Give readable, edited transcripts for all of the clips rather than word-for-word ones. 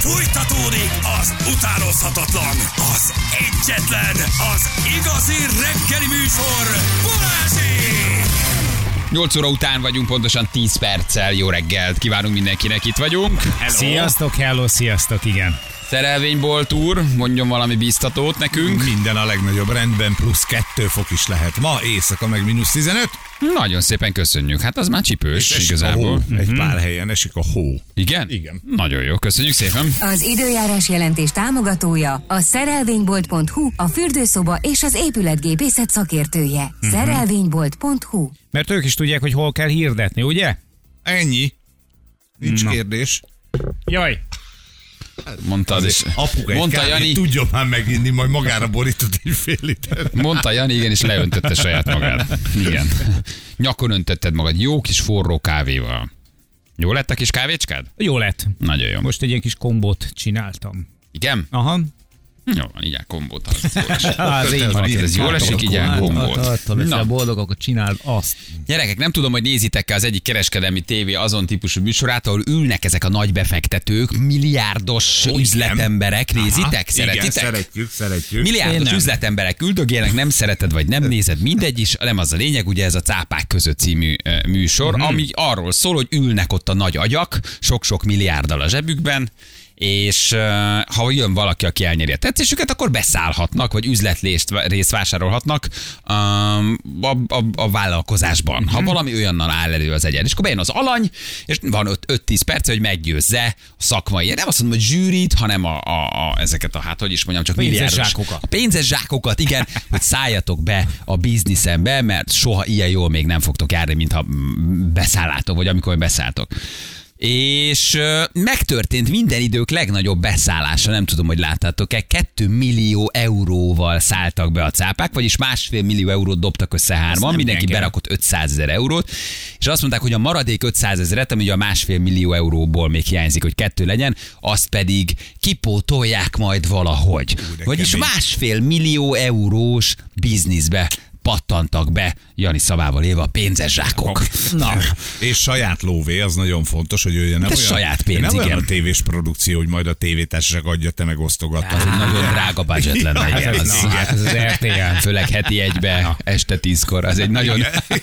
Fújtatódik az utánozhatatlan, az egyetlen, az igazi reggeli műsor, Balázsék! 8 óra után vagyunk, pontosan 10 perccel. Jó reggelt kívánunk mindenkinek, itt vagyunk. Hello. Sziasztok, hello, sziasztok, igen. Szerelvénybolt úr, mondjon valami bíztatót nekünk. Minden a legnagyobb rendben, plusz 2 fok is lehet. Ma éjszaka meg mínusz 15. Nagyon szépen köszönjük. Hát az már csipős igazából. Egy pár helyen esik a hó. Igen? Igen. Nagyon jó, köszönjük szépen. Az időjárás jelentés támogatója a szerelvénybolt.hu, a fürdőszoba és az épületgépészet szakértője. Szerelvénybolt.hu. Mert ők is tudják, hogy hol kell hirdetni, ugye? Ennyi. Nincs kérdés. Jaj. Mondtad, és Apuka egy mondta kávét Jani, tudjon már meginni, majd magára borított egy fél liter. mondta Jani, igen, és leöntötte saját magát. Igen. Nyakon öntötted magad jó kis forró kávéval. Jó lett a kis kávécskád? Jó lett. Nagyon jó. Most egy ilyen kis kombót csináltam. Igen? Aha. Jó van, így áll kombót. Az jól esik. Az így Van, van. neked ez jól esik, így áll kombót. Attól leszel Na. boldog, akkor csináld azt. Gyerekek, nem tudom, hogy nézitek-e az egyik kereskedelmi tévé azon típusú műsorát, ahol ülnek ezek a nagy befektetők, milliárdos üzletemberek. Nézitek? Szeretitek? Igen, szeretjük. Milliárdos üzletemberek üldögélnek, nem szereted vagy nem nézed, mindegy is, nem az a lényeg, ugye ez a Cápák között című műsor, ami arról szól, hogy ülnek ott a nagy agyak, sok-sok milliárddal a zsebükben, és ha jön valaki, aki elnyeri a tetszésüket, akkor beszállhatnak, vagy üzletrészt vásárolhatnak a vállalkozásban. Ha valami olyannal áll elő az egyen. És akkor bejön az alany, és van 5-10 perc, hogy meggyőzze a szakmai. Nem azt mondom, hogy zsűrit, hanem ezeket a, hát hogy is mondjam, csak milliárdos. A pénzes zsákokat, igen, hogy szálljatok be a bizniszembe, mert soha ilyen jól még nem fogtok járni, mintha beszálltátok, vagy amikor beszálltok. És megtörtént minden idők legnagyobb beszállása, nem tudom, hogy láttátok-e, 2 millió euróval szálltak be a cápák, vagyis 1,5 millió eurót dobtak össze hárman, mindenki berakott 500 000 eurót, és azt mondták, hogy a maradék 500 000-et, ami a 1,5 millió euróból még hiányzik, hogy 2 legyen, azt pedig kipótolják majd valahogy. Vagyis 1,5 millió eurós bizniszbe pattantak be, Jani szavával élve, a pénzes zsákok. Na. És saját lóvé, az nagyon fontos, hogy ő nem olyan, saját pénz, nem olyan igen. a tévés produkció, hogy majd a tévétársaság adja, te meg osztogatod. Ez egy nagyon drága budget lenne. Ja, Igen, Ez az RTL. főleg heti egybe, este 10-kor. Az egy nagyon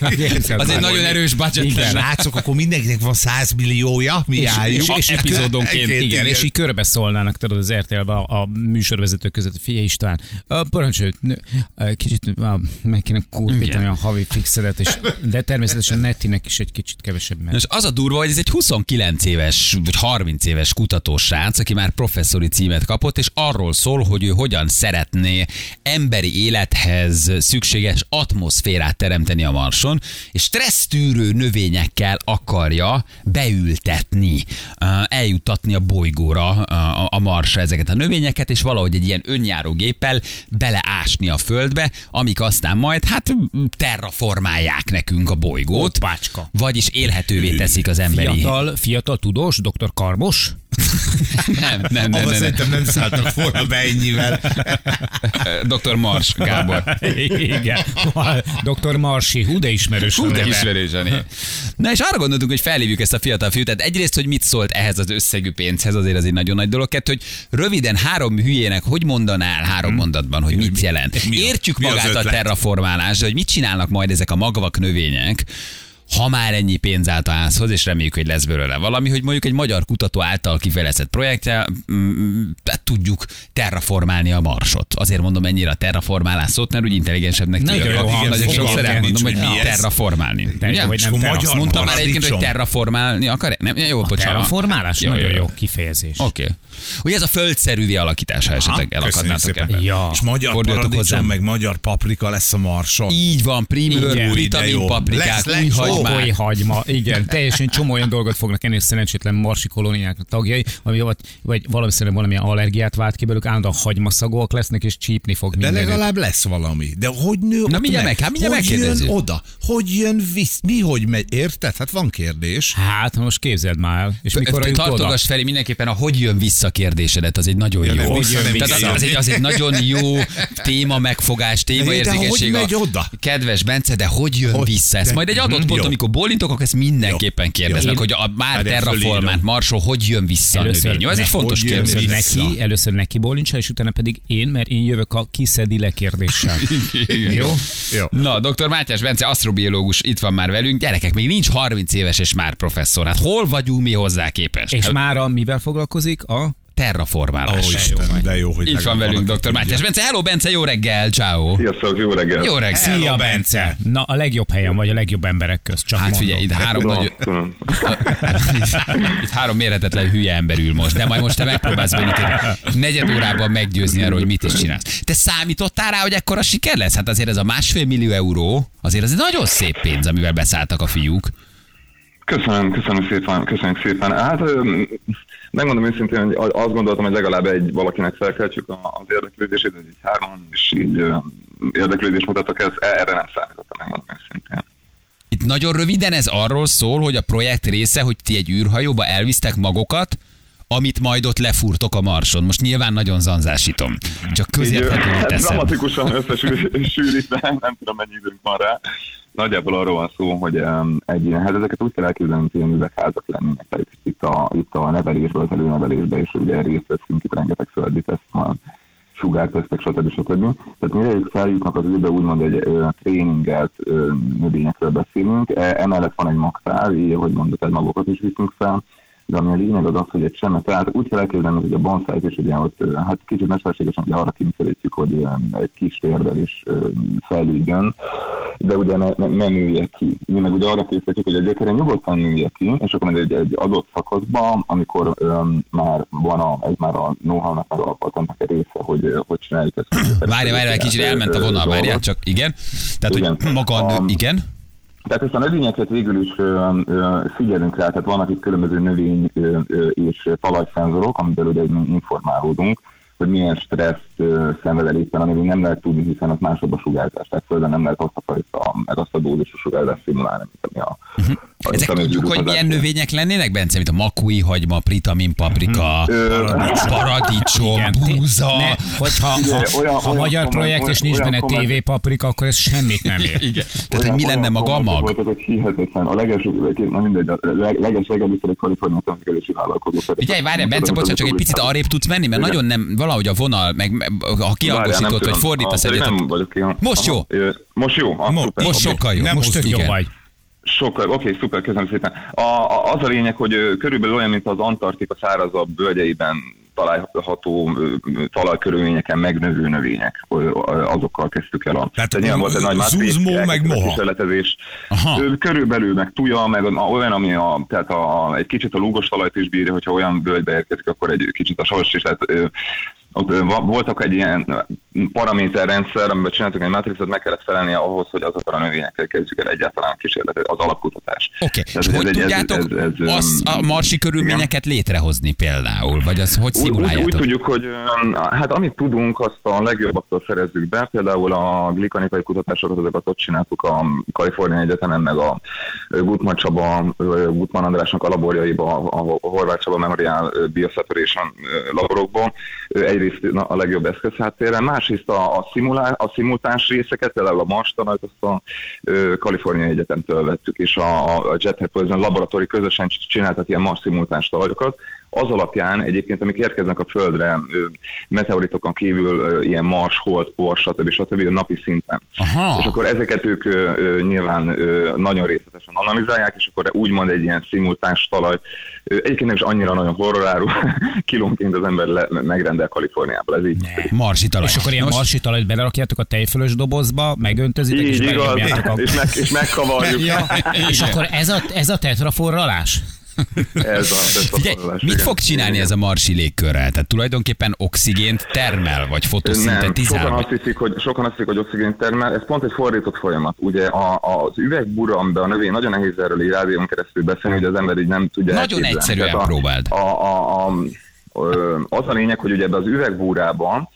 erős budget lenne. Srácok, akkor mindenkinek van 100 milliója, mi álljunk. És epizódonként, Igen, igen, és így körbe szólnának, tudod, az RTL-ben a műsorvezetők között, figyelj István, parancsolj, kicsit meg kéne kurvítani a havi fixedet, de természetesen Nettinek is egy kicsit kevesebb mert. És az a durva, hogy ez egy 29 éves, vagy 30 éves kutatós srác, aki már professzori címet kapott, és arról szól, hogy ő hogyan szeretné emberi élethez szükséges atmoszférát teremteni a Marson, és stressztűrő növényekkel akarja beültetni, eljuttatni a bolygóra, a Marsra ezeket a növényeket, és valahogy egy ilyen önjáró géppel beleásni a földbe, amik aztán majd hát terraformálják nekünk a bolygót. Hoppácska. Vagyis élhetővé teszik az emberi... Fiatal tudós, dr. Karmos? Nem. Szerintem nem szálltak volna be ennyivel. Dr. Mars, Gábor. Igen. Dr. Marsi, hú de ismerős. Hú, de ismerős a név. Na és arra gondoltunk, hogy felhívjuk ezt a fiatal fiút. Tehát egyrészt, hogy mit szólt ehhez az összegű pénzhez, azért az egy nagyon nagy dolog. Kettő, hogy röviden 3 hülyének hogy mondanál 3 mondatban, hogy mit jelent. Értjük mi az magát a ötlet? terraformálás, hogy mit csinálnak majd ezek a magvak növények, ha már ennyi pénz állt a házhoz, és reméljük, hogy lesz belőle valami, hogy mondjuk egy magyar kutató által kifejlesztett projekttel tudjuk terraformálni a Marsot. Azért mondom ennyire a terraformálás szót, mert úgy intelligensebbnek Nagyon jó hang, nagyon igen, sokszor igen, elmondom, hogy nincs, hogy mi ez. terraformálni. Ugye? Vagy nem magyar Mondtam már egyébként, hogy paradicsom. terraformálni akar? Nem, jó, bocsánat. Terraformálás? Jó, Nagyon jó. jó kifejezés. Oké. Ugye ez a földszerűvé alakítása esetleg elakadnátok ebben. Ja. És magyar Forduljatok hozzám. paradicsom, meg magyar paprika lesz a Marson. Így van, primőr, Igen. De vitamin jó. paprikák, Lesz, új lesz, hagymák. Óboly hagyma, igen, teljesen csomó olyan dolgot fognak enni, a szerencsétlen marsi kolóniák tagjai, vagy valamilyen allergiás allergiát vált ki belőlük, állandóan hagymaszagúak lesznek, és csípni fog De mindenütt. legalább lesz valami. De hogy nő ott mindjárt meg? Hogy megkérdezzük. jön oda? Hogy jön vissza? Mi, hogy megy? Érted? Hát van kérdés. Hát, most képzeld már el. És mikor jut oda? Tartogass Feri mindenképpen a hogy jön vissza kérdésedet, az egy nagyon jó. Hogy jön Tehát vissza? az egy nagyon jó téma megfogás, témaérzékenység. De hogy megy oda? Kedves Bence, de hogy jön vissza? Ez majd egy adott pont, Jó. amikor bólintok, akkor ezt mindenképpen kérdeznek, hogy a már Hát terraformált Marsról hogy jön vissza a növény. Jó, ez egy fontos hogy jön kérdés. vissza? Először neki bólincsa, és utána pedig én, mert én jövök a kiszedi le kérdéssel. Jó? Jó. Na, dr. Mátyás Bence, asztrobiológus itt van már velünk. Gyerekek, még nincs 30 éves, és már professzor. Hát hol vagyunk mi hozzá képest? És mára mivel foglalkozik? A terraformálás. Isten, de jó, hogy Itt van velünk dr. Mátyás Bence. Hello, Bence, jó reggel, ciao. Sziasztok, jó reggel! Jó reggel. Szia, Bence! Na, a legjobb helyen vagy, a legjobb emberek közt, csak Hát mondom. figyelj, itt három nagy... Tudom. Itt három méretetlen hülye ember ül most, de majd most te megpróbálsz bennünket negyed órában meggyőzni arról, hogy mit is csinálsz. Te számítottál rá, hogy ekkora siker lesz? Hát azért ez a 1,5 millió euró, azért ez egy nagyon szép pénz, amivel beszálltak a fiúk. Köszönjük szépen. Hát megmondom őszintén, hogy azt gondoltam, hogy legalább valakinek felkeltsük az érdeklődését, hogy így hárman is így érdeklődést mutattak, erre nem számítottam, megmondom őszintén. Itt nagyon röviden ez arról szól, hogy a projekt része, hogy ti egy űrhajóba elvisztek magokat, amit majd ott lefúrtok a Marson. Most nyilván nagyon zanzásítom. Csak közérthetően Hát teszem. dramatikusan összesűrítve, nem tudom, mennyi időnk van rá. Nagyjából arról van szó, hogy hát ezeket úgy kell elképzelni, hogy ilyen üvegházak lennének. Tehát itt a nevelésben, az előnevelésben, és ugye részt veszünk, itt rengeteg földítesz van, sugártesztek, stb. Tehát mire ők feljutnak az űrbe, úgymond egy tréningelt növényekről beszélünk. Emellett van egy magtár, így, ahogy mondod, egy magokat is viszünk fel. De ami a lényeg az az, hogy egy semmet, tehát úgy kell elképzelni, hogy a bonszájt is ugye ott, hát kicsit mesterségesen ugye arra kényszerítjük, hogy egy kis térrel is fejlődjön, de ugye ne nője ki. Mi meg ugye arra készítjük, hogy a gyökere nyugodtan nője ki, és akkor majd egy adott szakaszban, amikor már van már a know-how-nak, már a patentnek a része, hogy csináljuk ezt. Várj, kicsit elment a vonal, várjál, csak igen. Tehát, igen. hogy maga a nő, igen. Tehát ezt a növényeket végül is figyelünk rá, tehát vannak itt különböző növény és talajszenzorok, amiből ugye informálódunk, hogy milyen stresszt szenved el éppen, amit nem lehet tudni, hiszen az másabb a sugárzás, tehát földön nem lehet azt a dózisú sugárzást szimulálni, mint ami a... Ezek tudjuk, hogy milyen növények lennének, Bence, mint a makui hagyma, pritamin paprika, paradicsom, búza. Ha magyar projekt és nincs benne TV paprika, akkor ez semmit nem ér. Igen. Tehát, hogy mi lenne maga a mag? Voltak, hogy hihetetlen. A leges-legelőször egy Kalifornia tanulmányozási vállalkozó. Figyelj, várjál, Bence, bocsánat, csak egy picit arrébb tudsz menni, mert nagyon nem, valahogy a vonal, meg ha kiangosított, vagy fordítasz egyet. Most jó. Most jó? Most sokkal jó. Most tök jó vagy. Sokkal, oké, szuper, köszönöm szépen. Az a lényeg, hogy körülbelül olyan, mint az Antarktika szárazabb völgyeiben található talajkörülményeken megnövő növények, azokkal kezdtük el Tehát nyilván volt egy nagy zuzmó, meg moha. kísérletezés. Körülbelül meg tuja, meg olyan, ami tehát egy kicsit a lúgos talajt is bírja, hogyha olyan völgybe érkezik, akkor egy kicsit a sors is lehet. Voltak egy ilyen paraméterrendszer, amiben csináltuk egy mátrixot, meg kellett felelni ahhoz, hogy azokra a növényekkel kezdjük el egyáltalán a kísérletet, az alapkutatás. Oké, és hogy tudjátok a marsi körülményeket létrehozni például? Vagy az hogy szimuláljátok? Úgy tudjuk, hogy hát amit tudunk, azt a legjobbaktól szerezzük be. Például a glikanikai kutatásokat, azokat ott csináltuk a Kalifornia Egyetemen, meg a Gutmann Andrásnak a laborjaiba, a Horváth Csaba Memorial Bioseparation laborokban. Egyrészt a legjobb eszközháttérrel, másrészt a szimultáns részeket, például a Mars tanult, azt a Kalifornia Egyetemtől vettük, és a Jet Propulsion Laboratory közösen csináltak ilyen Mars szimultáns talajokat. Az alapján egyébként, amik érkeznek a Földre, meteoritokon kívül ilyen Mars, Hold, Por, stb. Napi szinten. Aha. És akkor ezeket ők nyilván nagyon részletesen analizálják, és akkor úgymond egy ilyen szimultáns talaj. Egyébként nem is annyira nagyon horroráru, kilónként az ember megrendel Kaliforniából. Ez így. Marsi talaj. És akkor ilyen marsi talajt belerakjátok a tejfölös dobozba, megöntözitek, és megnyomjátok és megkavarjuk. És akkor ez a tetraforralás? Figyelj, mit fog csinálni ez a marsi légkörrel? Tehát tulajdonképpen oxigént termel, vagy fotoszintetizál? Sokan azt hiszik, hogy oxigént termel. Ez pont egy fordított folyamat. Ugye az üvegbura, amiben a növény nagyon nehéz erről így rádión keresztül beszélni, hogy az ember így nem tudja nagyon egyszerűen próbáld. Az a lényeg, hogy ugye ebben az üvegbúrában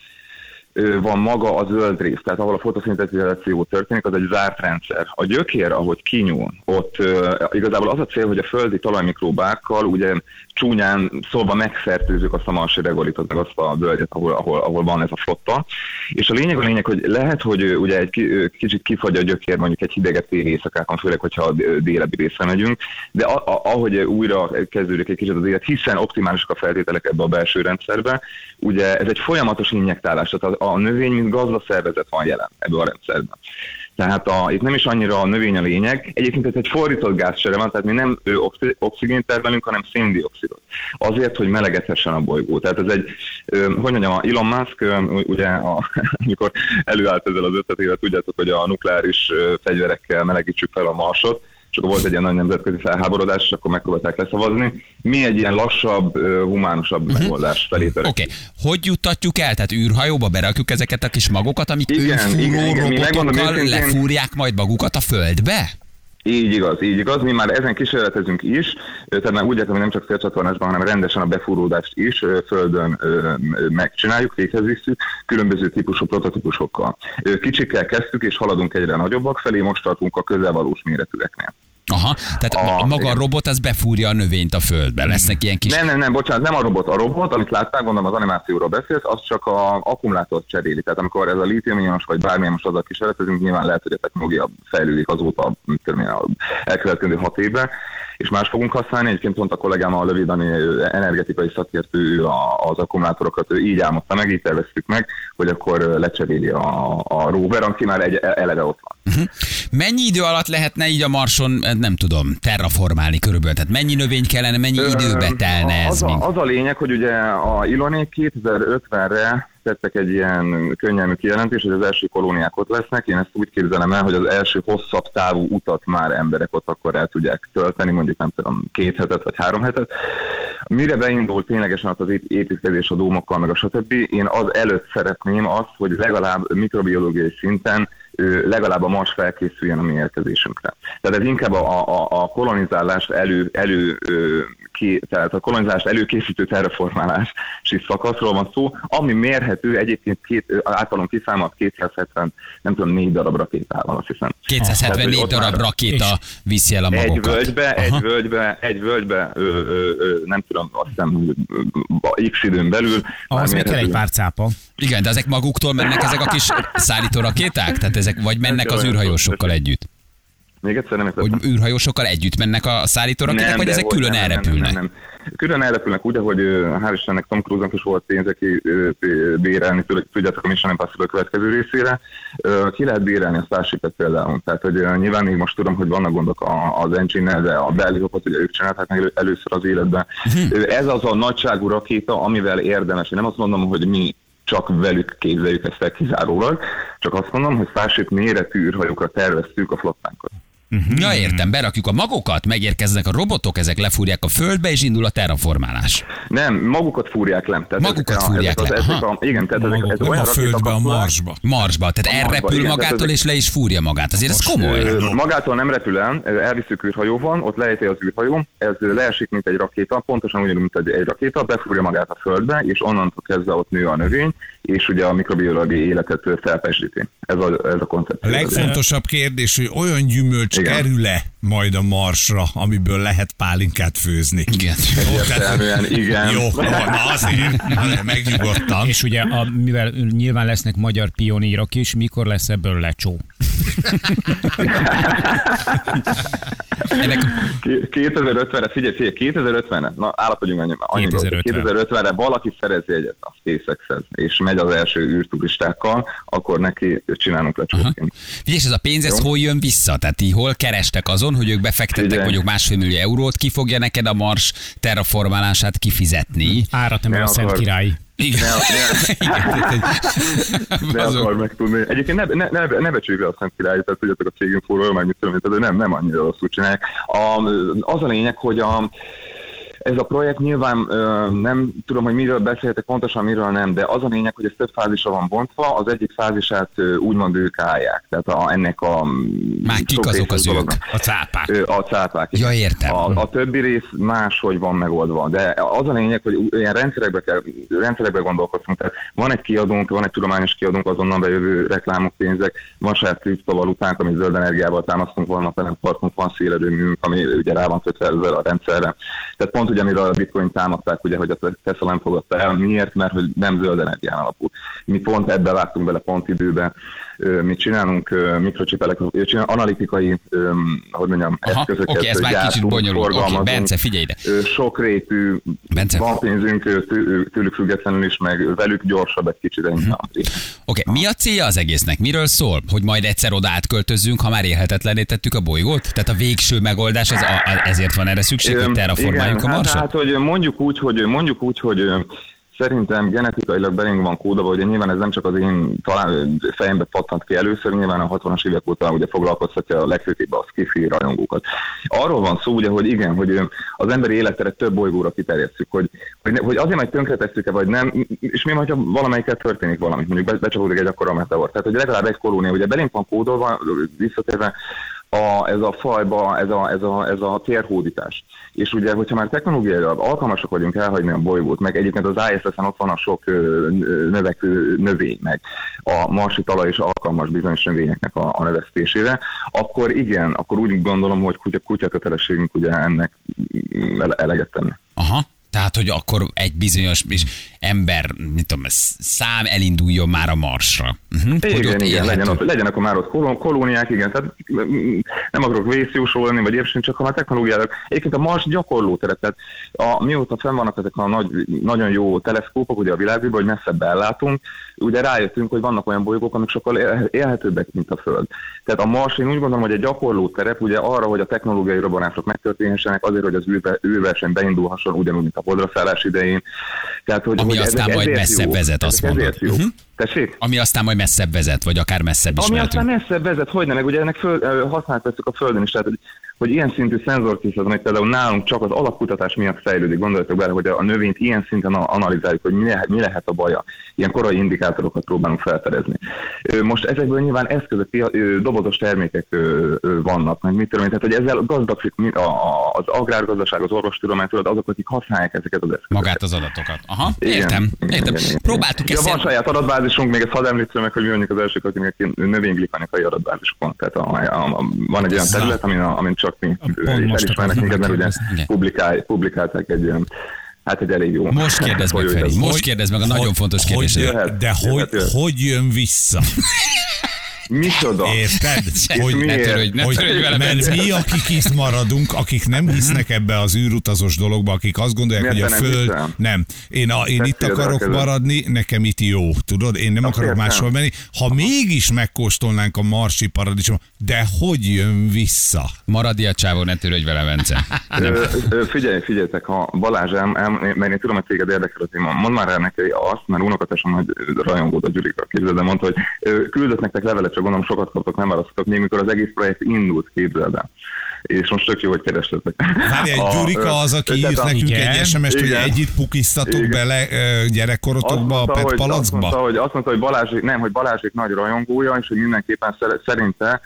van maga a zöld rész, tehát ahol a fotoszintezizáció történik, az egy zárt rendszer. A gyökér, ahogy kinyúl, ott igazából az a cél, hogy a földi talajmikrobákkal ugye csúnyán szólva megfertőzzük azt a marsi regolitot, meg azt a völgyet, ahol van ez a flotta. És a lényeg, hogy lehet, hogy ugye egy kicsit kifagy a gyökér mondjuk egy hideget téli éjszakákon, főleg, hogyha a délebbi részre megyünk, de ahogy újra kezdődik egy kicsit az élet, hiszen optimálisak a feltételek ebbe a belső rendszerbe, ugye ez egy folyamatos injektálás, tehát a növény, mint gazdaszervezet van jelen ebbe a rendszerben. Tehát itt nem is annyira a növény a lényeg, egyébként ez egy fordított gázcsere van, tehát mi nem oxigént termelünk, hanem széndioxidot. Azért, hogy melegedhessen a bolygó. Tehát ez egy, hogy mondjam, Elon Musk, ugye, amikor előállt ezzel az ötletével, tudjátok, hogy a nukleáris fegyverekkel melegítsük fel a Marsot, és akkor volt egy ilyen nagy nemzetközi felháborodás, és akkor megpróbálták leszavazni. Mi egy ilyen lassabb, humánusabb megoldás felé törekszünk. Oké. Hogy juttatjuk el? Tehát űrhajóba berakjuk ezeket a kis magokat, amik önfúró robotokkal lefúrják majd magukat a földbe? Így igaz. Mi már ezen kísérletezünk is, tehát már úgy értem, hogy nem csak félcsatornásban, hanem rendesen a befúródást is földön megcsináljuk, véghez visszük, különböző típusú prototípusokkal. Kicsikkel kezdtük, és haladunk egyre nagyobbak felé, most tartunk a közelvalós méretűeknél. Aha, tehát maga a robot az befúrja a növényt a földbe, lesznek ilyen kis... Nem, bocsánat, nem a robot. A robot, amit láttál, gondolom az animációról beszélsz, az csak az akkumulátort cseréli. Tehát amikor ez a lítium-ionos vagy bármilyen most azzal kísérletezünk, nyilván lehet, hogy a technológia fejlődik azóta, elkövetkező 6 évben, és más fogunk használni. Egyébként pont a kollégám, a Lövid Dani energetikai szakértő az akkumulátorokat így álmodta meg, így terveztük meg, hogy akkor lecseréli a rover, aki már eleve ott van. Mennyi idő alatt lehetne így a Marson, nem tudom, terraformálni körülbelül? Tehát mennyi növény kellene, mennyi időbe telne ez? Az a lényeg, hogy ugye a Ilonék 2050-re tettek egy ilyen könnyelmű kijelentés, hogy az első kolóniák ott lesznek. Én ezt úgy képzelem el, hogy az első hosszabb távú utat már emberek ott akkor el tudják tölteni, mondjuk nem tudom, 2 hetet vagy 3 hetet. Mire beindul ténylegesen az építkezés a dómokkal, meg a stb. Én az előtt szeretném azt, hogy legalább mikrobiológiai szinten legalább a Mars felkészüljen a mi érkezésünkre. Tehát ez inkább a kolonizálást tehát a kolonizálást előkészítő terraformálási szakaszról van szó, ami mérhető egyébként általán kiszámolt 274 darab rakétával, azt hiszem. 274 darab rakéta viszi el a magokat. Egy völgybe, nem tudom, azt hiszem, x időn belül. Az még kell egy pár cápa. Igen, de ezek maguktól mennek ezek a kis szállító rakéták? Tehát ezek vagy mennek az űrhajósokkal együtt? Még egyszer nem értettem. Hogy űrhajósokkal együtt mennek a szállító rakéták, vagy ezek külön elrepülnek? Nem. Külön elrepülnek úgy, ahogy hál' Istennek Tom Cruise-nak is volt pénze bérelni, tudjátok a Mission Impossible következő részére. Ki lehet bérelni a Starship-et például. Tehát, hogy nyilván még most tudom, hogy vannak gondok az engine-nel, de a belly hopot ugye ők csinálták meg először az életben. Ez az a nagyságú rakéta, amivel érdemes. Én nem azt mondom, hogy mi csak velük képzeljük ezt el kizárólag, csak azt mondom, hogy Starship méretű űrhajókra terveztük a flottánkat. Ja, értem, berakjuk a magokat, megérkeznek a robotok, ezek lefúrják a földbe, és indul a terraformálás. Nem, magukat fúrják le. Magukat fúrják le. Igen, tehát ez olyan a földbe, a Marsba. Marsba, tehát elrepül magától, és le is fúrja magát. Azért ez komoly. Magától nem repül el, elviszük űrhajóban, ott lejti az űrhajó, ez leesik, mint egy rakéta, pontosan ugyanúgy, mint egy rakéta, befúrja magát a földbe, és onnantól kezdve ott nő a növény, és ugye a mikrobiológiai életet felpesdíti. Ez a koncepció. A legfontosabb kérdés, hogy olyan gyümölcs kerül-e majd a Marsra, amiből lehet pálinkát főzni? Igen. Egyértelműen, igen. Jó, na azért megnyugodtam. És ugye, mivel nyilván lesznek magyar pionírok is, mikor lesz ebből lecsó? 2050-re, figyelj, 2050-re, na állapodjunk annyiba. 2050-re valaki szerezi egyet a SpaceX-hez, és megy az első űrturistákkal, akkor neki csinálunk lecsóként. Figyelj, ez a pénz, ez hol jön vissza? Tehát ti hol kerestek azon, hogy ők befektettek mondjuk 1,5 millió eurót, ki fogja neked a Mars terraformálását kifizetni? Árat nem a Szent Király. Igen. Ne akar megtudni. Egyébként ne becsüljük le a Szent Királyt, tehát tudjátok a cégünk forról, meg mit tudom, tehát nem annyira rosszul csinálják. Az a lényeg, hogy Ez a projekt nyilván nem tudom, hogy miről beszéltek, pontosan miről nem, de az a lényeg, hogy ez több fázisra van bontva, az egyik fázisát úgymond ők állják. Tehát ennek a... Már kik azok az ők? A cápák. A cápák. Ja, értem. A többi rész máshogy van megoldva, de az a lényeg, hogy ilyen rendszerekbe gondolkozunk. Tehát van egy kiadónk, van egy tudományos kiadónk, azonnal bejövő reklámok, pénzek, van saját kriptovalutánk, ami zöld energiával támasztunk, vannak velem partunk, van szélerőműünk, ami ugye rá van kötve a rendszerre. Tehát pont ugye, amiről a bitcoin támadták, ugye, hogy a Tesla nem fogadta el. Miért? Mert hogy nem zöld energián alapul. Mi pont ebbe vágtunk bele pont időben. Mi csinálunk mikrocsipelek, analitikai, hogy mondjam, eszközöket. Oké, ez már kicsit bonyolult. Oké, Bence, figyelj ide. Sokrétű, van pénzünk tőlük függetlenül is, meg velük gyorsabb egy kicsit. Oké, mi a célja az egésznek? Miről szól? Hogy majd egyszer oda átköltözzünk, ha már élhetetlenné tettük a bolygót? Tehát a végső megoldás, ezért van erre szükség, hogy terraformáljuk a Marsot? Hát, hogy mondjuk úgy, hogy szerintem genetikailag belénk van kódolva, ugye nyilván ez nem csak az én fejembe pattant ki először, nyilván a 60-as évek óta ugye foglalkoztatja a legfőképp a sci-fi rajongókat. Arról van szó, ugye, hogy igen, hogy az emberi élettere több bolygóra kiterjesztjük, hogy azért majd tönkretesszük-e, vagy nem, és mi, hogyha valamelyikkel történik valami, mondjuk becsapódik egy akkora meteor. Tehát, hogy legalább egy kolónia, ugye belénk van kódolva, visszatérve, ez a fajba, ez a térhódítás. És ugye, hogyha már technológiailag alkalmasak vagyunk elhagyni a bolygót, meg egyébként az ISS-en ott van a sok növekvő növény, meg a marsi talaj is alkalmas bizonyos növényeknek a növesztésére, akkor igen, akkor úgy gondolom, hogy kutya kötelességünk ugye ennek eleget tenni. Aha. Tehát, hogy akkor egy bizonyos ember, mit tudom, szám elinduljon már a Marsra. Igen, legyen akkor már ott kolóniák, igen, tehát nem akarok vészjósolni, vagy éppen csak a technológiának. Egyébként a Mars gyakorlóteret, tehát mióta fenn vannak ezek a nagyon jó teleszkópok, ugye a világban, hogy messzebb ellátunk, ugye rájöttünk, hogy vannak olyan bolygók, amik sokkal élhetőbbek, mint a Föld. Tehát a Mars, én úgy gondolom, hogy egy gyakorló terep, ugye arra, hogy a technológiai robbanások megtörténhessenek, azért, hogy az űrverseny beindulhasson, ugyanúgy, mint a holdra szállás idején. Tehát, ami aztán majd messzebb vezet, azt mondod. Tessék? Ami aztán majd messzebb vezet, vagy akár messzebb is mehetünk. Ami aztán messzebb vezet, hogyne, meg ugye ennek használt veszük a Földön is, tehát hogy ilyen szintű szenzorkészlet, amely például nálunk csak az alapkutatás miatt fejlődik. Gondoljatok bele, hogy a növényt ilyen szinten analizáljuk, hogy mi lehet a baja. Ilyen korai indikátorokat próbálunk felfedezni. Most ezekből nyilván eszközök, dobozos termékek vannak, meg mit tudom én, tehát hogy ezzel gazdagszik az agrárgazdaság, az orvostudomány, azok, akik használják ezeket az eszközöket. Magát az adatokat. Aha, értem. Igen. Próbáltuk ezt. Van saját adatbázisunk, még ezt hadd említsem meg, hogy mi mondjuk az elsők, akik növényglikanikai adatbázisokon. Tehát van egy olyan terület, amin csak mi felismernek minket, mert ugye publikálták egy ilyen, hát egy elég jó. Most kérdezd meg, Feri, most kérdezd meg a nagyon fontos kérdést. De hogy jön vissza? Micsoda? Érted? Ne törődj vele, mert mi, akik itt maradunk, akik nem hisznek ebbe az űrutazós dologba, akik azt gondolják, hogy a Föld... Nem. Én itt akarok maradni, nekem itt jó. Tudod? Én nem akarok máshol menni. Ha mégis megkóstolnánk a marsi paradicsomot, de hogy jön vissza? Maradj a csávó, ne törődj vele, Bence. Figyeljetek, ha Balázs, mert én tudom, hogy téged érdekel a téma, mondd már el neki azt, mert unokatásom nagy rajongód a Gyurika, képzeld, de mondta, hogy küldött nektek levelet, csak gondolom sokat kaptok, nem választottak még, mikor az egész projekt indult, képzeld el. És most tök jó, hogy keresletek. Várj, Gyurika az, aki írt nekünk egy SMS-t, hogy együtt pukiztatok bele gyerekkorotokba a PET palackba? Azt mondta, hogy Balázsék nagy rajongója, és hogy mindenképpen szerinte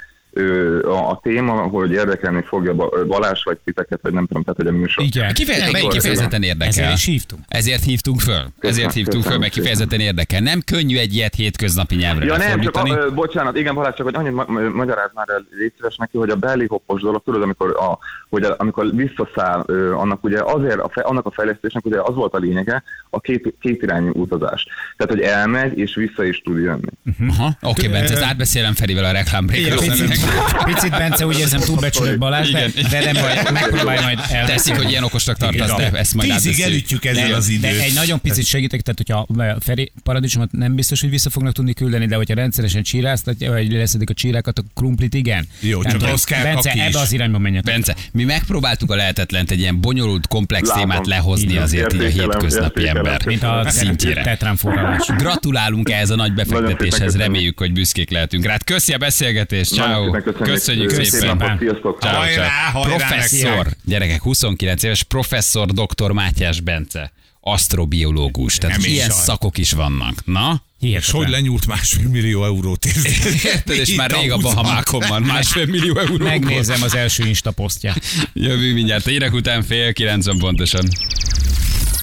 a téma, hogy érdekelni fogja Balázs, vagy titeket, vagy nem tudom, tehát, hogy a műsor. Igen, kifejezetten érdekel. Ezért hívtunk föl, mert kifejezetten érdekel. Nem könnyű egy ilyet hétköznapi nyelvre lefordítani. Ja nem, csak bocsánat, igen Balázs, csak hogy annyit magyaráz már el, légy szíves neki, hogy a belly hoppos dolog, tudod, amikor visszaszáll, annak ugye azért, annak a fejlesztésnek ugye az volt a lényege, a kétirányú utazás. Tehát, hogy elmegy, és vissza is tud jönni. Oké, Bence, ezt átbeszélem Ferivel a reklámbrékről. Picit, Bence, úgy érzem, túlbecsülök Balázs, de nem baj, megpróbálj majd el. Teszik, hogy ilyen okosnak tartasz, de ezt majd átbeszéljük. 10-ig elütjük ezzel az időt. De egy nagyon picit segítek, tehát hogyha a Feri paradicsomot nem biztos, hogy vissza fognak tudni küldeni, de hogyha rendszeresen csíráztatja, vagy leszedik a csírákat, a krumplit igen. Jó, tehát, csak az kell Bence, ebbe az irányba menjetek. Bence, mi megpróbáltuk a lehetetlent egy ilyen bonyolult, komplex témát lehozni azért így a hétköznapi ember mint a szintjére. Tetránforralás. Gratulálunk ehhez a nagy befektetéshez, reméljük, hogy büszkék lehetünk rá. Köszi a beszélgetést, ciao. Köszönjük szépen. Sziasztok. Professzor, gyerekek, 29 éves, professzor dr. Mátyás Bence, asztrobiológus. Tehát ilyen szakok is vannak. Na? És hogy lenyúlt 1,5 millió eurót? Érted, és már rég a Bahamákon van, 1,5 millió euró. Megnézem az első Insta posztját. Jövő mindjárt, hírek után 8:30 pontosan.